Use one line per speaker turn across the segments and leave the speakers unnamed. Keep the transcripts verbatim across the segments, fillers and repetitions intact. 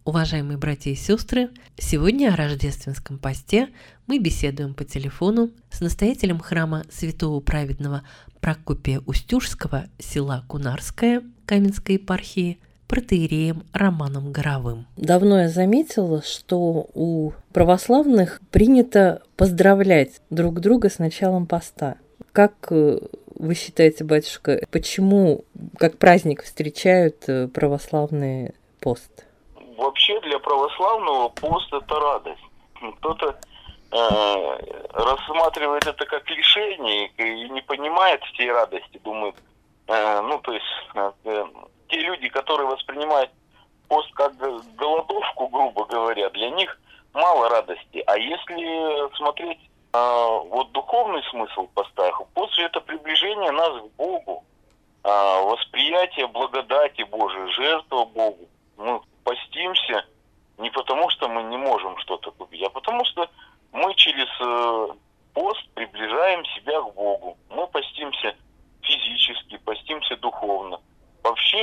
Уважаемые братья и сестры, сегодня о рождественском посте мы беседуем по телефону с настоятелем храма святого праведного Прокопия Устюжского, села Кунарское, Каменской епархии, протоиереем Романом Горовым. Давно я заметила, что у православных принято поздравлять друг друга с началом поста. Как вы считаете, батюшка, почему как праздник встречают православные пост?
Вообще для православного пост – это радость. Кто-то э, рассматривает это как лишение и не понимает всей радости, думает, э, ну то есть э, те люди, которые воспринимают пост как голодовку, грубо говоря, для них мало радости. А если смотреть э, вот духовный смысл поста, пост – это приближение нас к Богу, э, восприятие благодати Божией, жертва Богу. Мы постимся не потому, что мы не можем что-то купить, а потому что мы через э, пост приближаем себя к Богу. Мы постимся физически, постимся духовно. Вообще,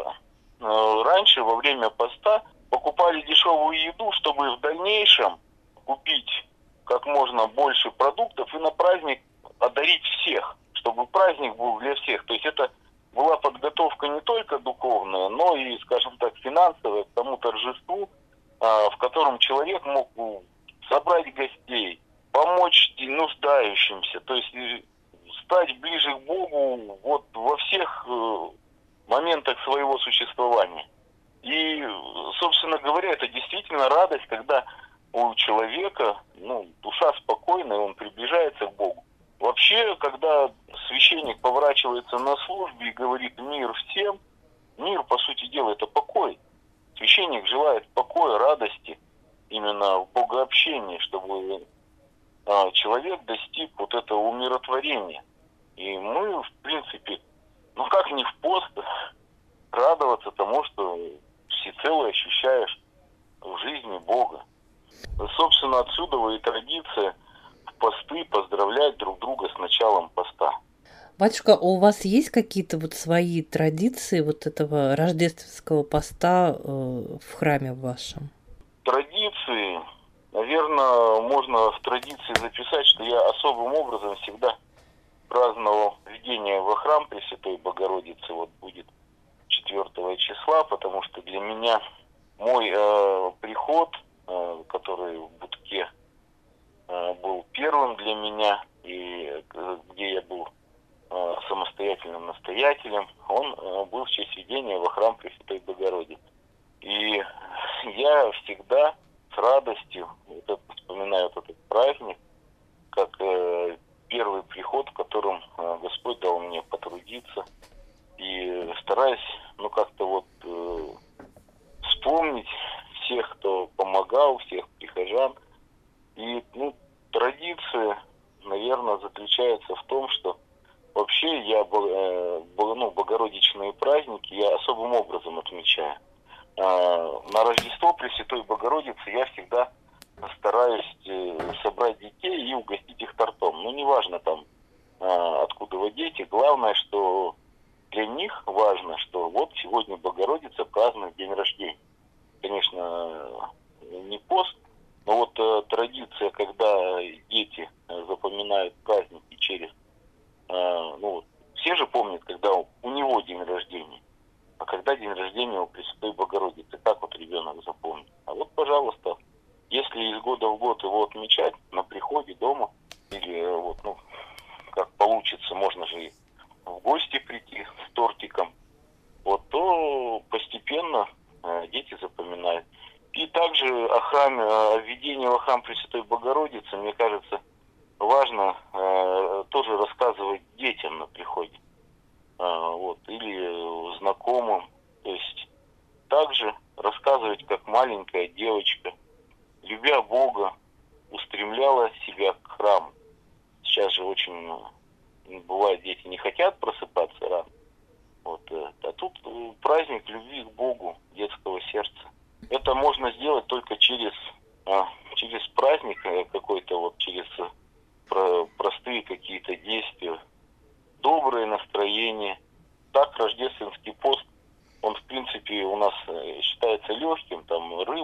э, раньше во время поста покупали дешевую еду, чтобы в дальнейшем купить как можно больше продуктов и на праздник одарить всех, чтобы праздник был для всех. То есть это была подготовка не только духовная, но и, скажем так, финансовая к тому торжеству, в котором человек мог собрать гостей, помочь нуждающимся, то есть стать ближе к Богу вот во всех моментах своего существования. И, собственно говоря, это действительно радость, когда у человека, ну, душа спокойная, он приближается к Богу. Вообще, когда священник поворачивается на службе и говорит «мир всем», мир, по сути дела, это покой. Священник желает покоя, радости, именно в богообщении, чтобы а, человек достиг вот этого умиротворения. И мы, в принципе, ну как не в пост, радоваться тому, что всецело ощущаешь в жизни Бога. Собственно, отсюда и традиция посты поздравлять друг друга с началом поста.
Батюшка, а у вас есть какие-то вот свои традиции вот этого рождественского поста э, в храме вашем?
Традиции, наверное, можно в традиции записать, что я особым образом всегда праздновал введение во храм Пресвятой Богородицы. Вот будет четвёртого числа, потому что для меня мой э, приход, э, который в Будке э, был первым для меня, и э, где я был э, самостоятельным настоятелем, он э, был в честь введения во храм Пресвятой Богородицы. И я всегда с радостью вот это, вспоминаю вот этот праздник, как э, первый приход, в котором э, Господь дал мне потрудиться. И стараюсь, ну, как-то вот э, вспомнить всех, кто помогал, всех прихожан. И, ну, традиция, наверное, заключается в том, что вообще я, э, ну, богородичные праздники я особым образом отмечаю. Э, на Рождество Пресвятой Богородицы я всегда стараюсь э, собрать детей и угостить их тортом. Ну, неважно там, э, откуда вы дети, главное, что для них важно, что вот сегодня Богородица празднует день рождения. Конечно, не пост, но вот э, традиция, когда дети э, запоминают праздники через... Э, ну, все же помнят, когда у, у него день рождения, а когда день рождения у Пресвятой Богородицы, как вот ребенок запомнит. А вот, пожалуйста, если из года в год его отмечать на приходе дома, или э, вот, ну, как получится, можно же и в гости прийти с тортиком, вот, то постепенно э, дети запоминают. И также о храме, о введении во храм Пресвятой Богородицы, мне кажется, важно э, тоже рассказывать детям на приходе, э, вот, или знакомым, то есть также рассказывать, как маленькая девочка, любя Бога, устремляла себя к храму. Сейчас же очень бывает, дети не хотят просыпаться рано. Вот, а тут праздник любви к Богу, детского сердца. Это можно сделать только через, через праздник какой-то, вот через простые какие-то действия, доброе настроение. Так рождественский пост, он в принципе у нас считается легким, там рыба,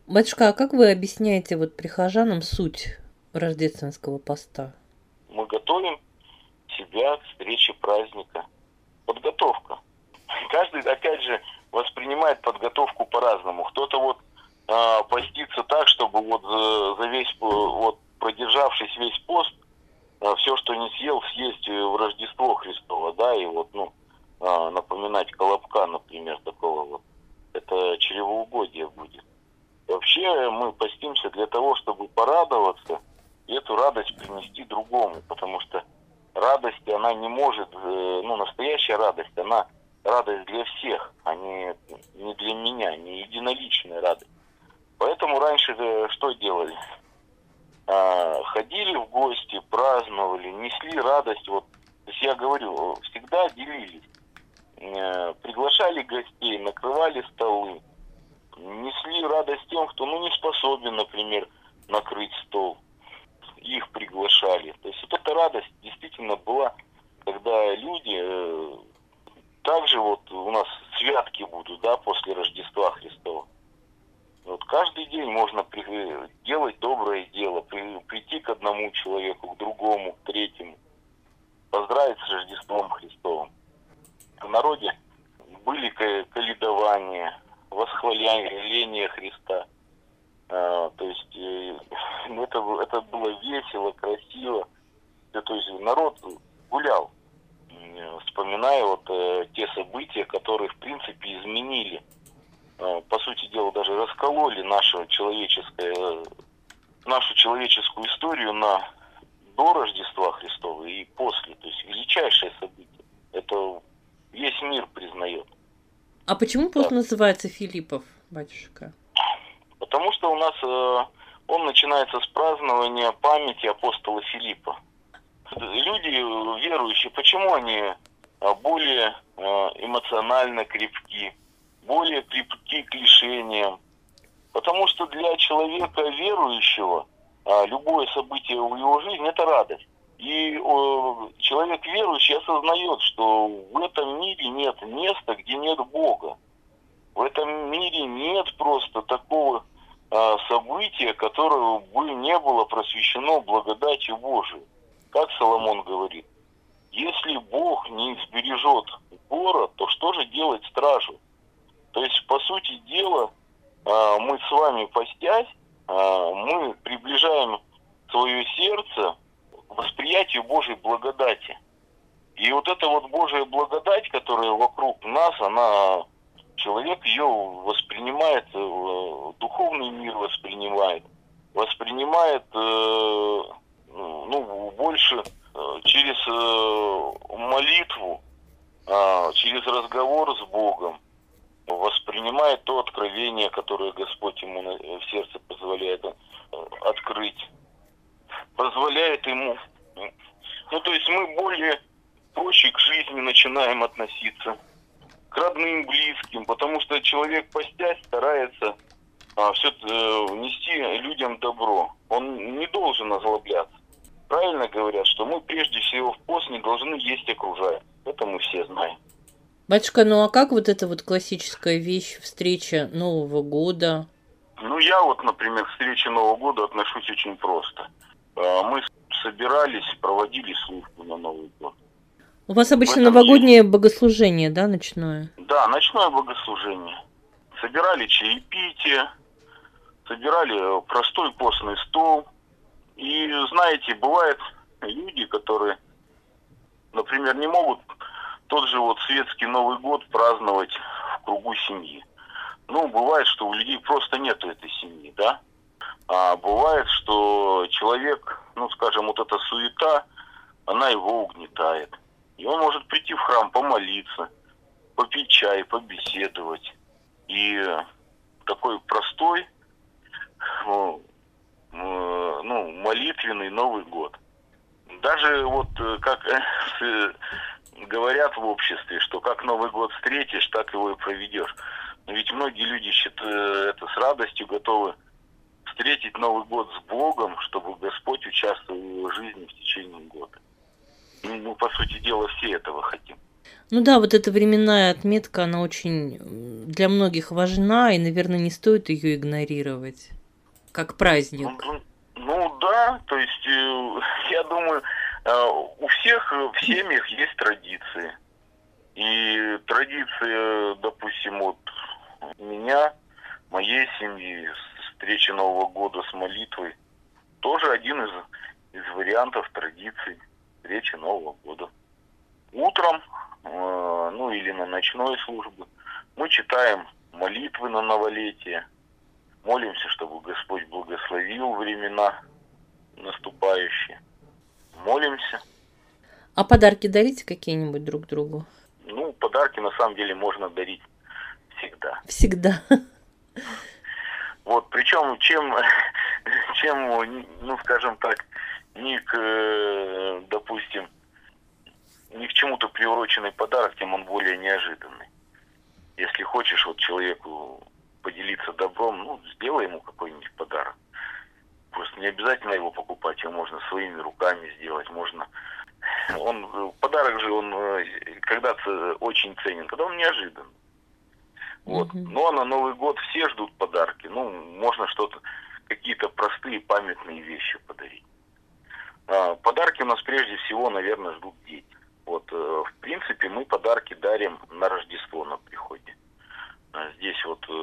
Батюшка, а как вы объясняете вот прихожанам суть рождественского поста?
Мы готовим себя к встрече праздника. Подготовка. Каждый, опять же, воспринимает подготовку по-разному. Кто-то вот э, постится так, чтобы вот за, за весь, вот продержавшись весь пост, э, все, что не съел, съесть в Рождество Христово, да, и вот, ну, э, напоминать Колобка, например, такого вот. Это чревоугодие будет. Вообще мы постимся для того, чтобы порадоваться и эту радость принести другому, потому что радость, она не может, ну, настоящая радость, она радость для всех, а не, не для меня, не единоличная радость. Поэтому раньше что делали? Ходили в гости, праздновали, несли радость. Вот, то есть я говорю, всегда делились. Приглашали гостей, накрывали столы. Несли радость тем, кто, ну, не способен, например, накрыть стол. Их приглашали. То есть вот эта радость действительно была, когда люди, э, также вот у нас святки будут, да, после Рождества Христова. Вот каждый день можно при, делать доброе дело, при, прийти к одному человеку, к другому, к третьему, поздравить с Рождеством Христовым. В народе были каледования, восхваление Христа. А, то есть э, это, это было весело, красиво. То есть народ гулял, э, вспоминая вот э, те события, которые в принципе изменили, э, по сути дела даже раскололи нашу человеческое, нашу человеческую историю на до Рождества Христова и после. То есть величайшее событие. Это весь мир признает.
А почему пост называется Филиппов, батюшка?
Потому что у нас э, он начинается с празднования памяти апостола Филиппа. Люди верующие, почему они более э, эмоционально крепки, более крепки к лишениям? Потому что для человека верующего э, любое событие в его жизни – это радость. И э, человек верующий осознает, что в этом мире нет места, где нет Бога. В этом мире нет просто такого э, события, которое бы не было просвещено благодатью Божией. Как Соломон говорит, если Бог не сбережет город, то что же делать стражу? То есть, по сути дела, э, мы с вами постясь, э, мы приближаем свое сердце к восприятию Божьей благодати. И вот эта вот Божья благодать, которая вокруг нас, она... Человек ее воспринимает, духовный мир воспринимает, воспринимает э, ну, больше э, через э, молитву, э, через разговор с Богом, воспринимает то откровение, которое Господь ему в сердце позволяет э, открыть, позволяет ему. Ну, то есть мы более проще к жизни начинаем относиться, к родным, близким, потому что человек постясь старается а, все э, нести людям добро. Он не должен озлобляться. Правильно говорят, что мы прежде всего в пост не должны есть окружающих. Это мы все знаем.
Батюшка, ну а как вот эта вот классическая вещь, встреча Нового года?
Ну я вот, например, к встрече Нового года отношусь очень просто. А, мы собирались, проводили службу на Новый год.
У вас обычно новогоднее есть богослужение, да, ночное?
Да, ночное богослужение. Собирали чаепитие, собирали простой постный стол. И, знаете, бывают люди, которые, например, не могут тот же вот светский Новый год праздновать в кругу семьи. Ну, бывает, что у людей просто нету этой семьи, да? А бывает, что человек, ну, скажем, вот эта суета, она его угнетает. И он может прийти в храм, помолиться, попить чай, побеседовать. И такой простой, ну, молитвенный Новый год. Даже вот как говорят в обществе, что как Новый год встретишь, так его и проведешь. Но ведь многие люди считают это с радостью, готовы встретить Новый год с Богом, чтобы Господь участвовал в его жизни в течение года. Мы, по сути дела, все этого хотим.
Ну да, вот эта временная отметка, она очень для многих важна, и, наверное, не стоит ее игнорировать, как праздник.
Ну, ну да, то есть, э, я думаю, э, у всех э, в семьях есть традиции. И традиции, допустим, вот у меня, моей семьи, встреча Нового года с молитвой, тоже один из, из вариантов традиций встречи Нового года. Утром, э, ну или на ночной службе, мы читаем молитвы на новолетие, молимся, чтобы Господь благословил времена наступающие. Молимся.
А подарки дарите какие-нибудь друг другу?
Ну, подарки на самом деле можно дарить всегда.
Всегда.
Вот, причем, чем, чем, ну, скажем так, не к, допустим, ни к чему-то приуроченный подарок, тем он более неожиданный. Если хочешь вот человеку поделиться добром, ну, сделай ему какой-нибудь подарок. Просто не обязательно его покупать, его можно своими руками сделать, можно... Он, подарок же, он когда-то очень ценен, когда он неожиданный. Вот.
Угу.
Но на Новый год все ждут подарки. Ну, можно что-то, какие-то простые памятные вещи подарить. А, подарки у нас прежде всего, наверное, ждут дети. Вот, э, в принципе, мы подарки дарим на Рождество на приходе. А здесь вот э,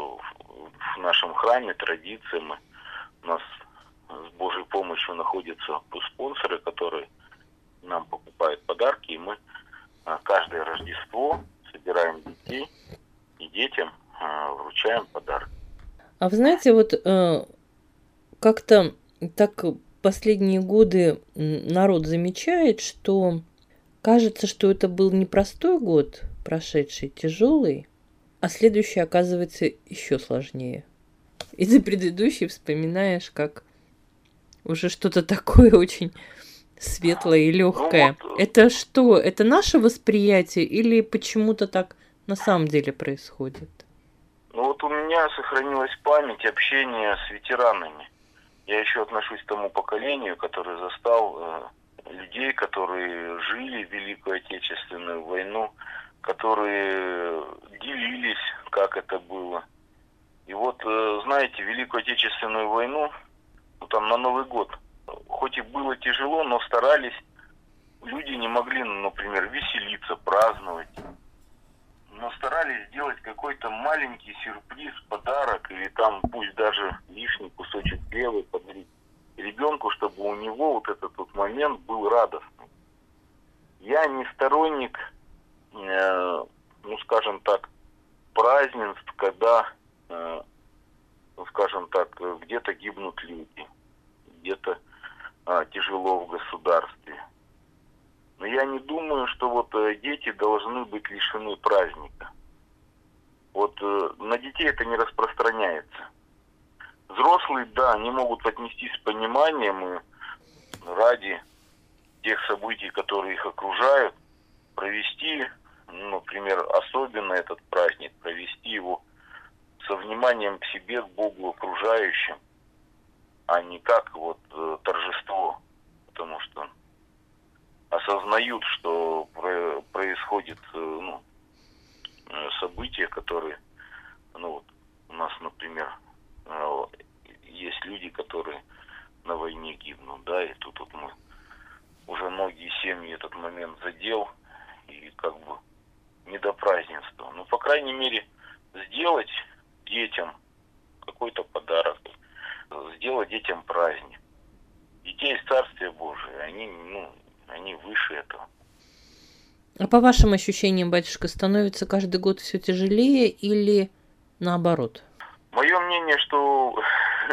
в нашем храме традиция, мы, у нас с Божьей помощью находятся спонсоры, которые нам покупают подарки, и мы а, каждое Рождество собираем детей и детям а, вручаем подарки.
А вы знаете, вот э, как-то так последние годы народ замечает, что кажется, что это был непростой год, прошедший, тяжелый, а следующий оказывается еще сложнее. И за предыдущий вспоминаешь, как уже что-то такое очень светлое и легкое.
Ну, вот,
это что? Это наше восприятие или почему-то так на самом деле происходит?
Ну вот у меня сохранилась память общения с ветеранами. Я еще отношусь к тому поколению, которое застал э, людей, которые жили в Великую Отечественную войну, которые делились, как это было. И вот, э, знаете, Великую Отечественную войну, ну, там на Новый год, хоть и было тяжело, но старались, люди не могли, например, веселиться, праздновать. Но старались сделать какой-то маленький сюрприз, подарок, или там пусть даже лишний кусочек хлеба подарить ребенку, чтобы у него вот этот вот момент был радостный. Я не сторонник, э, ну скажем так, празднеств, когда, э, ну скажем так, где-то гибнут люди, где-то э, тяжело в государстве. Но я не думаю, что вот э, дети должны быть лишены праздника. Вот э, на детей это не распространяется. Взрослые, да, они могут отнестись с пониманием и ради тех событий, которые их окружают, провести, ну, например, особенно этот праздник, провести его со вниманием к себе, к Богу окружающим, а не как вот э, торжество, потому что осознают, что происходит ну, события, которые, ну вот у нас, например, есть люди, которые на войне гибнут, да, и тут вот мы уже многие семьи этот момент задел, и как бы не до празднества. Но, по крайней мере, сделать детям какой-то подарок, сделать детям праздник. Детей из Царствия Божия, они, ну, они выше этого.
А по вашим ощущениям, батюшка, становится каждый год все тяжелее или наоборот?
Мое мнение, что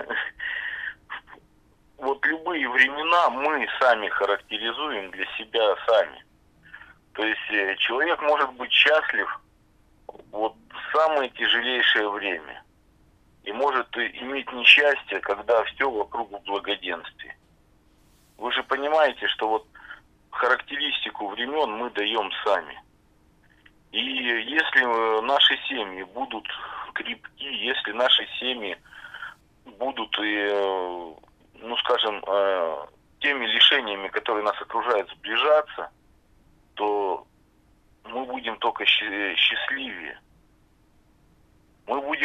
вот любые времена мы сами характеризуем для себя сами. То есть человек может быть счастлив вот в самое тяжелейшее время. И может иметь несчастье, когда все вокруг в благоденствии. Вы же понимаете, что вот характеристику времен мы даем сами. И если наши семьи будут крепки, если наши семьи будут, ну скажем, теми лишениями, которые нас окружают, сближаться, то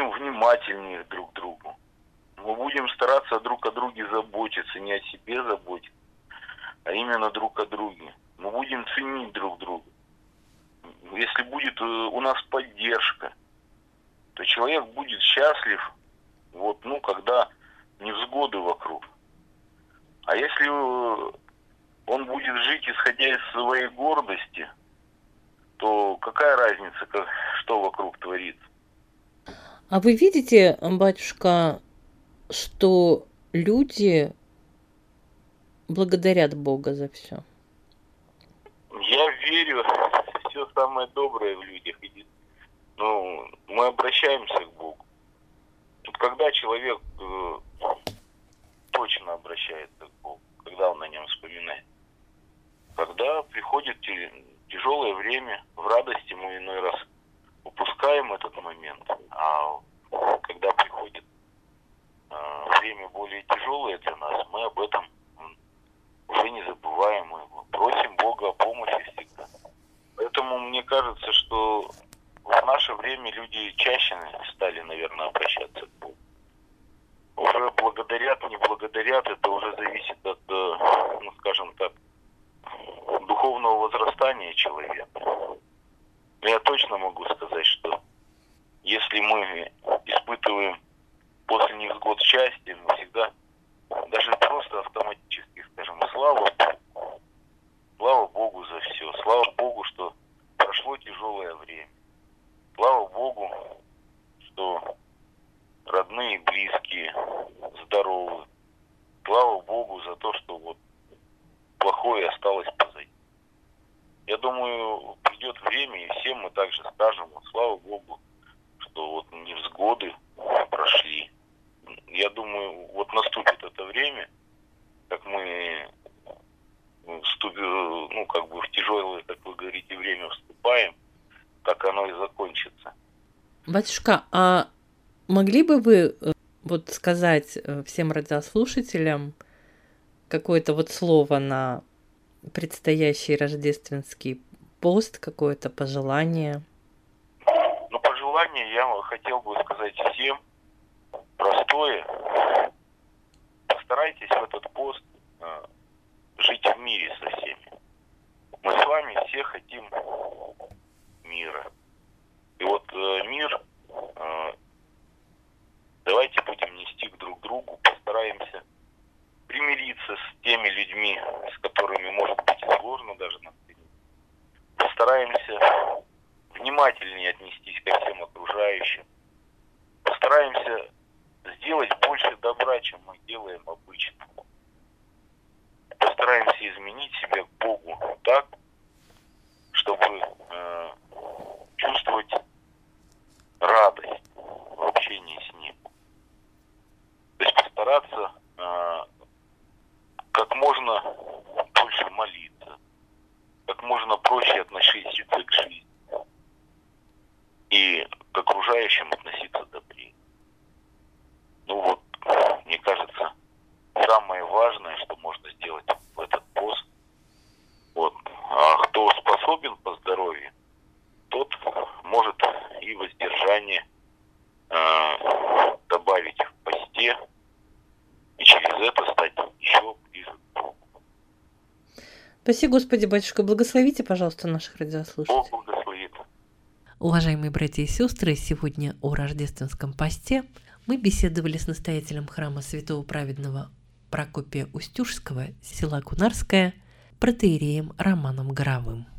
будем внимательнее друг к другу. Мы будем стараться друг о друге заботиться, не о себе заботиться, а именно друг о друге. Мы будем ценить друг друга. Если будет у нас поддержка, то человек будет счастлив, вот, ну, когда невзгоды вокруг. А если он будет жить, исходя из своей гордости, то какая разница, как, что вокруг творится?
А вы видите, батюшка, что люди благодарят Бога за все?
Я верю в все самое доброе в людях. Ну, мы обращаемся к Богу. Вот когда человек э, точно обращается к Богу, когда он о нем вспоминает, когда приходит тяжелое время, в радости мы иной раз упускаем этот момент, а когда приходит э, время более тяжелое для нас, мы об этом уже не забываем, мы просим Бога о помощи всегда. Поэтому мне кажется, что в наше время люди чаще стали, наверное, обращаться к Богу. Уже благодарят, не благодарят, это уже зависит от, ну, скажем так, духовного возрастания человека. Но я точно могу сказать, что если мы испытываем после невзгод счастье, мы всегда, даже просто автоматически скажем, слава Богу, слава Богу за все, слава Богу, что прошло тяжелое время. Слава Богу, что родные и близкие здоровы. Слава Богу за то, что вот плохое осталось позади. Я думаю, придет время, и всем мы также скажем, слава Богу, что вот невзгоды прошли. Я думаю, вот наступит это время, как мы вступим, ну, как бы в тяжелое, как вы говорите, время вступаем, так оно и закончится.
Батюшка, а могли бы вы вот сказать всем радиослушателям какое-то вот слово на предстоящий рождественский пост, какое-то пожелание?
Ну, пожелание я хотел бы сказать всем простое. Постарайтесь в этот пост жить в мире со всеми. Мы с вами все хотим мира. И вот э, мир э, давайте будем нести друг к другу, постараемся примириться с теми людьми, с которыми, может быть, сложно даже нам примириться. Постараемся внимательнее отнестись ко всем окружающим. Постараемся сделать больше добра, чем мы делаем обычно. Постараемся изменить себя к Богу так, чтобы э, чувствовать радость в общении с Ним. То есть постараться э, как можно больше молиться, как можно проще относиться к жизни и к окружающим относиться добрее. Ну вот, мне кажется, самое важное, что можно сделать в этот пост, вот, а кто способен по здоровью, тот может и воздержание э, добавить в посте, и через это стать еще ближе к Богу.
Спаси Господи, батюшка, благословите, пожалуйста, наших радиослушателей.
Бог благословит.
Уважаемые братья и сестры, сегодня о рождественском посте мы беседовали с настоятелем храма святого праведного Прокопия Устюжского, села Кунарское, протоиереем Романом Горовым.